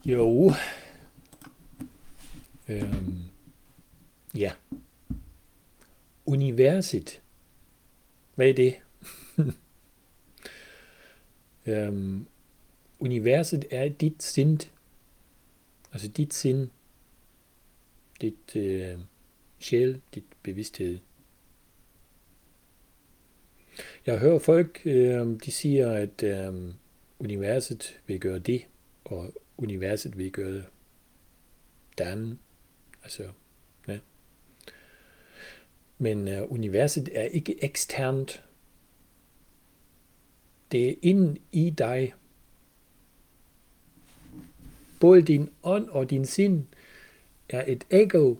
Jo, øhm, ja. Universet. Hvad er det? Øhm, Universet er dit sind. Altså dit sind, dit sjæl, dit bevidsthed. Jeg hører folk, de siger, at universet vil gøre det, og universet vil gøre det andet. Altså, ja. Men universet er ikke eksternt. Det er inde i dig. Både din ånd og din sind er et ego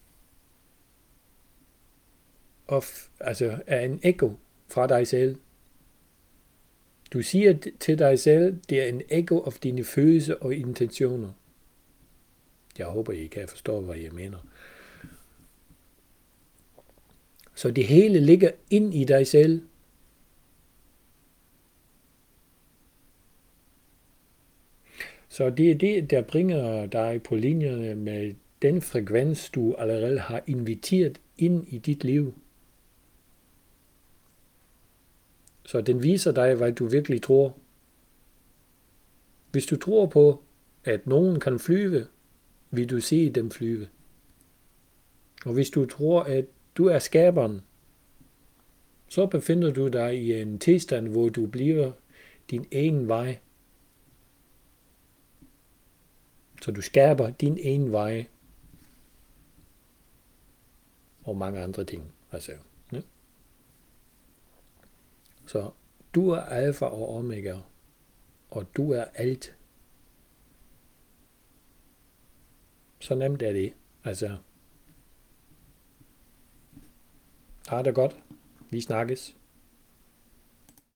er en ego fra dig selv. Du siger til dig selv, det er en ego af dine følelser og intentioner. Jeg håber, I kan forstå, hvad jeg mener. Så det hele ligger ind i dig selv. Så det er det, der bringer dig på linjerne med den frekvens, du allerede har inviteret ind i dit liv. Så den viser dig, hvad du virkelig tror. Hvis du tror på, at nogen kan flyve, vil du se dem flyve. Og hvis du tror, at du er skaberen, så befinder du dig i en tilstand, hvor du bliver din egen vej. Så du skaber din egen vej. Og mange andre ting. Altså, ja. Så du er alfa og omega. Og du er alt. Så nemt er det. Altså, har det godt. Vi snakkes.